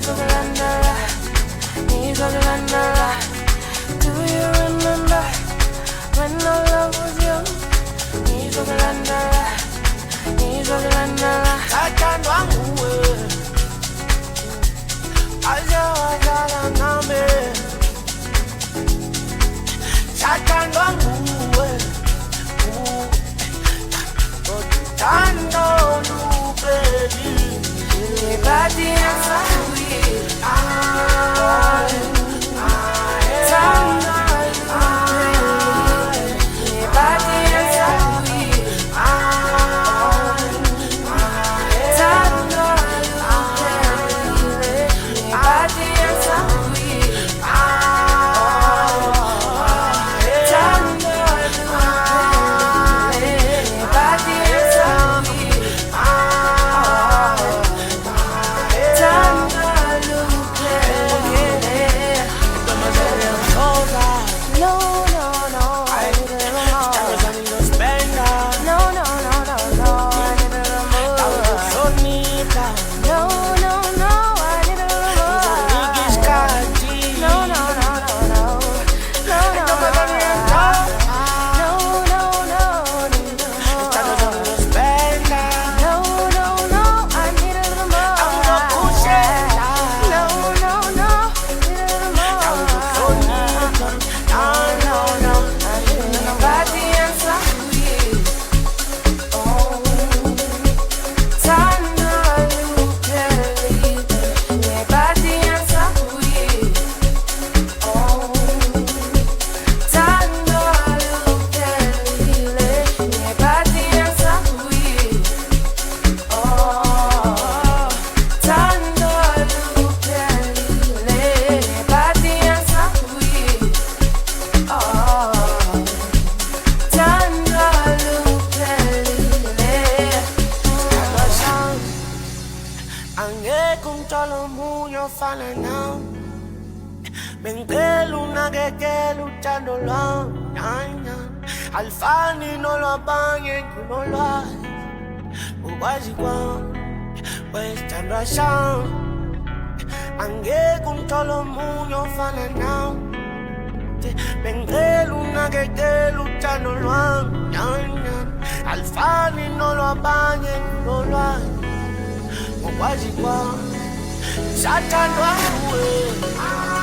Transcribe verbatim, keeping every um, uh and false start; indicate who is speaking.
Speaker 1: Nizokulandela, Nizokulandela. Do you remember when our love was young? Nizokulandela, Nizokulandela.
Speaker 2: Tatandwa nguwe, aze wadlala nami. Tatandwa nguwe, uthando luphelile.
Speaker 1: Ngebhadi yasakuye, ah, thando luphelile. Ngebhadi yasakuye, ah, thando luphelile. Ngebhadi yasakuye, ah, thando luphelile. Ngebhadi yasakuye, ah, thando luphelile. No, no, no, I need a little more. No, no, no, no, no, I need a little more. No, no, no, I need a little more. No, no, no, no, no. No, no, no, no, no, no, need a little more. No, no, no, I need a little more. No, no, no, need a little more. No, no, no, I need a little body and sakuye. Oh, thando luphelile. Ngebhadi and sakuye. Oh, thando luphelile. Ngebhadi and sakuye. Oh, thando luphelile. Ngebhadi and sakuye. Oh, thando luphelile.
Speaker 2: Angeke umthole omunye ofana nawe. Bengicela unakekele uthando lwami, nyanya. Alifani nolwabanye nginolwazi. Ukwazi kwami wesithandwa sami. Angeke umthole omunye ofana nawe. Bengicela unakekele uthando lwami, nyanya. Alifani nolwabanye nginolwazi. Ukwazi kwami sathandwa nguwe.